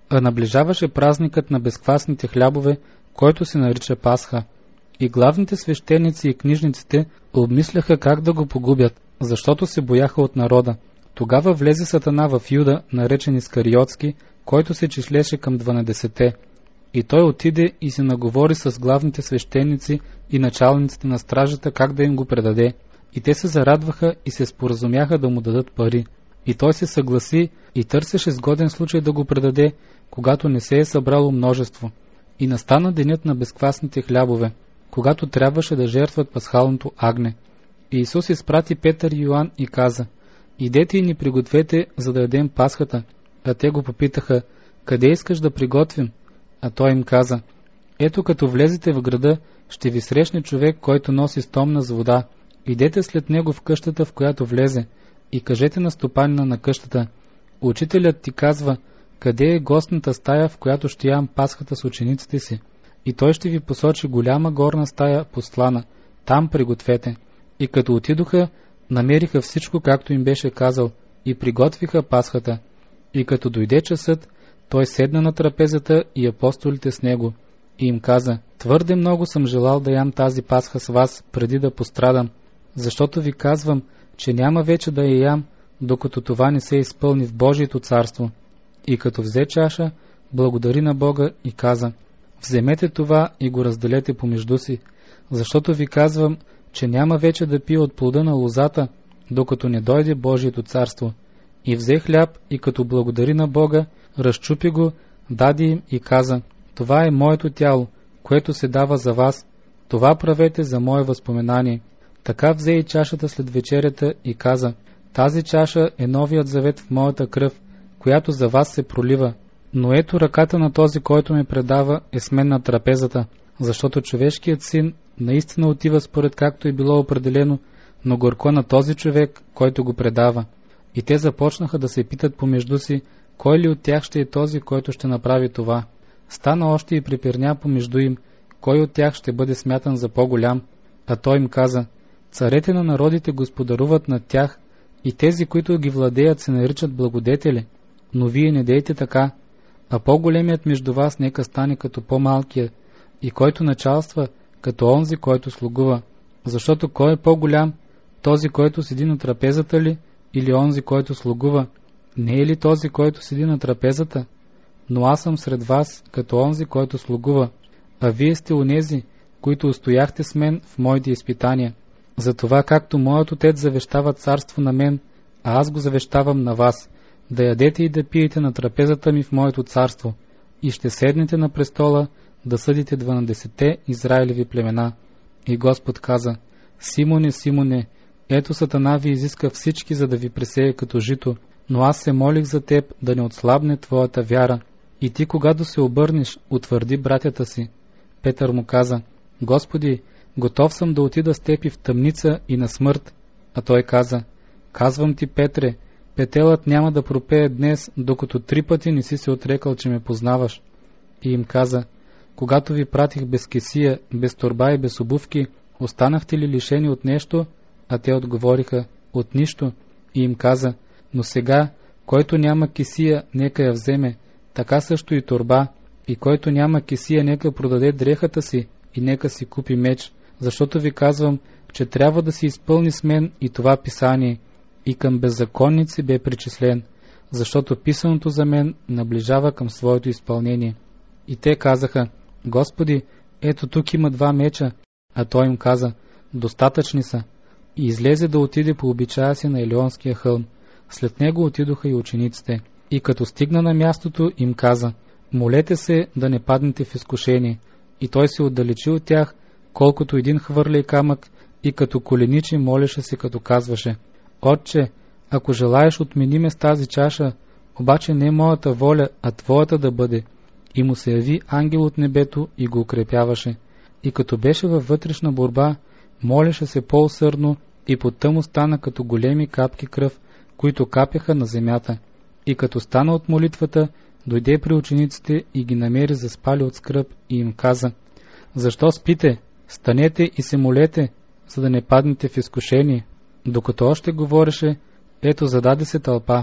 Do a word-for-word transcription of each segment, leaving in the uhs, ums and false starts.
А наближаваше празникът на безквасните хлябове, който се нарича Пасха. И главните свещеници и книжниците обмисляха как да го погубят, защото се бояха от народа. Тогава влезе Сатана в Юда, наречен Искариотски, който се числеше към дванадесете. И той отиде и се наговори с главните свещеници и началниците на стражата как да им го предаде. И те се зарадваха и се споразумяха да му дадат пари. И той се съгласи и търсеше сгоден случай да го предаде, когато не се е събрало множество. И настана денят на безквасните хлябове, когато трябваше да жертват пасхалното агне. И Исус изпрати Петър и Йоан и каза: идете и ни пригответе, за да ядем Пасхата. А те го попитаха: къде искаш да приготвим? А той им каза: ето, като влезете в града, ще ви срещне човек, който носи стомна с вода. Идете след него в къщата, в която влезе, и кажете на стопанина на къщата: учителят ти казва, къде е гостната стая, в която ще ям Пасхата с учениците си. И той ще ви посочи голяма горна стая постлана, там пригответе. И като отидоха, намериха всичко, както им беше казал, и приготвиха Пасхата. И като дойде часът, той седна на трапезата и апостолите с него. И им каза: твърде много съм желал да ям тази Пасха с вас, преди да пострадам, защото ви казвам, че няма вече да я ям, докато това не се изпълни в Божието царство. И като взе чаша, благодари на Бога и каза: вземете това и го разделете помежду си, защото ви казвам, че няма вече да пия от плода на лозата, докато не дойде Божието царство. И взе хляб и като благодари на Бога, разчупи го, даде им и каза: това е моето тяло, което се дава за вас, това правете за мое възпоменание. Така взе и чашата след вечерята и каза: тази чаша е новият завет в моята кръв, която за вас се пролива. Но ето ръката на този, който ме предава, е с мен на трапезата, защото човешкият син наистина отива според както е било определено, но горко на този човек, който го предава. И те започнаха да се питат помежду си, кой ли от тях ще е този, който ще направи това. Стана още и припирня помежду им, кой от тях ще бъде смятан за по-голям. А той им каза: царете на народите господаруват над тях, и тези, които ги владеят, се наричат благодетели. Но вие не дейте така, а по-големият между вас нека стане като по-малкия, и който началства, като онзи, който слугува. Защото кой е по-голям, този, който седи на трапезата ли, или онзи, който слугува? Не е ли този, който седи на трапезата? Но аз съм сред вас, като онзи, който слугува, а вие сте онези, които устояхте с мен в моите изпитания. Затова, както моят отец завещава царство на мен, а аз го завещавам на вас, да ядете и да пиете на трапезата ми в моето царство, и ще седнете на престола да съдите дванадесетте Израилеви племена. И Господ каза: Симоне, Симоне, ето Сатана ви изиска всички, за да ви пресее като жито, но аз се молих за теб да не отслабне твоята вяра. И ти, когато се обърнеш, утвърди братята си. Петър му каза: Господи, готов съм да отида с теб и в тъмница и на смърт. А той каза: казвам ти, Петре, петелът няма да пропее днес, докато три пъти не си се отрекал, че ме познаваш. И им каза: когато ви пратих без кесия, без торба и без обувки, останахте ли лишени от нещо? А те отговориха: от нищо. И им каза: но сега, който няма кесия, нека я вземе, така също и торба, и който няма кесия, нека продаде дрехата си и нека си купи меч, защото ви казвам, че трябва да се изпълни с мен и това писание. И към беззаконници бе причислен, защото писаното за мен наближава към своето изпълнение. И те казаха: Господи, ето тук има два меча. А той им каза: достатъчни са. И излезе да отиде по обичая си на Елеонския хълм. След него отидоха и учениците. И като стигна на мястото, им каза: молете се да не паднете в изкушение. И той се отдалечи от тях, колкото един хвърля камък, и като коленичи молеше се, като казваше: Отче, ако желаеш, отмени ме с тази чаша, обаче не моята воля, а твоята да бъде. И му се яви ангел от небето и го укрепяваше. И като беше във вътрешна борба, молеше се по-усърдно и потъм му стана като големи капки кръв, които капяха на земята. И като стана от молитвата, дойде при учениците и ги намери заспали от скръб и им каза: защо спите? Станете и се молете, за да не паднете в изкушение. Докато още говореше, ето зададе се тълпа,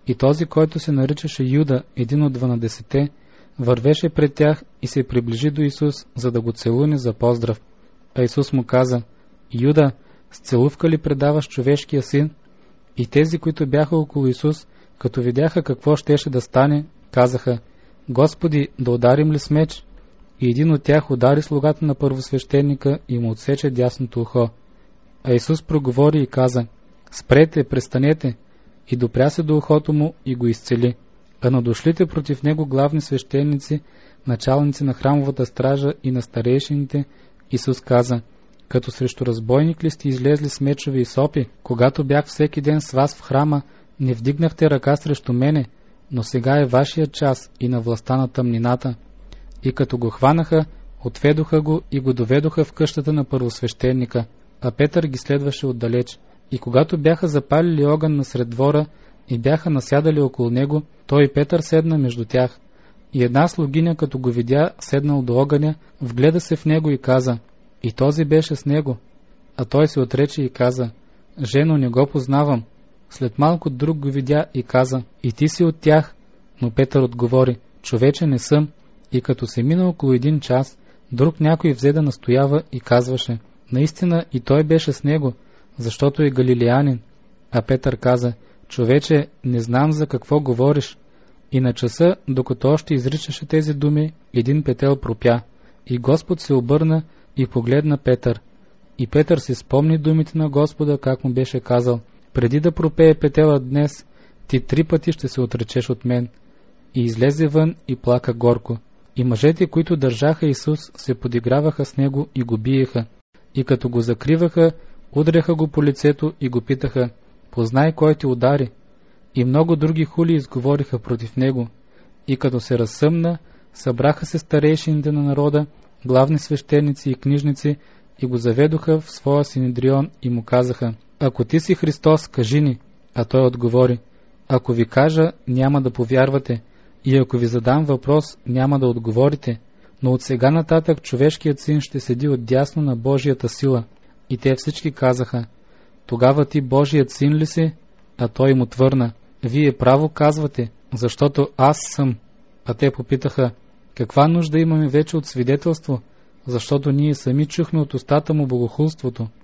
И този, който се наричаше Юда, един от дванадесете, вървеше пред тях и се приближи до Исус, за да го целуне за поздрав. А Исус му каза: Юда, с целувка ли предаваш човешкия син? И тези, които бяха около Исус, като видяха какво щеше да стане, казаха: Господи, да ударим ли с меч? И един от тях удари слугата на първосвещеника и му отсече дясното ухо. А Исус проговори и каза: Спрете, престанете! И допря се до ухото му и го изцели. А на дошлите против него главни свещеници, началници на храмовата стража и на старейшините, Исус каза: Като срещу разбойник ли сте излезли с мечове и сопи? Когато бях всеки ден с вас в храма, не вдигнахте ръка срещу мене, но сега е вашия час и на властта на тъмнината. И като го хванаха, отведоха го и го доведоха в къщата на първосвещеника, а Петър ги следваше отдалеч. И когато бяха запалили огън насред двора и бяха насядали около него, той и Петър седна между тях. И една слугиня, като го видя седнал до огъня, вгледа се в него и каза: И този беше с него. А той се отрече и каза: Жено, не го познавам. След малко друг го видя и каза: И ти си от тях. Но Петър отговори: Човече, не съм. И като се мина около един час, друг някой взе да настоява и казваше: Наистина и той беше с него, защото е галилеянин. А Петър каза: Човече, не знам за какво говориш. И на часа, докато още изричаше тези думи, един петел пропя. И Господ се обърна и погледна Петър. И Петър си спомни думите на Господа, как му беше казал: Преди да пропее петела днес, ти три пъти ще се отречеш от мен. И излезе вън и плака горко. И мъжете, които държаха Исус, се подиграваха с него и го биеха. И като го закриваха, удряха го по лицето и го питаха: Познай кой ти удари. И много други хули изговориха против него. И като се разсъмна, събраха се старейшините на народа, главни свещеници и книжници, и го заведоха в своя синедрион и му казаха: Ако ти си Христос, кажи ни. А той отговори: Ако ви кажа, няма да повярвате, и ако ви задам въпрос, няма да отговорите, но от сега нататък човешкият син ще седи отдясно на Божията сила. И те всички казаха: Тогава ти Божият син ли си? А той им отвърна: Вие право казвате, защото аз съм. А те попитаха: Каква нужда имаме вече от свидетелство? Защото ние сами чухме от устата му богохулството.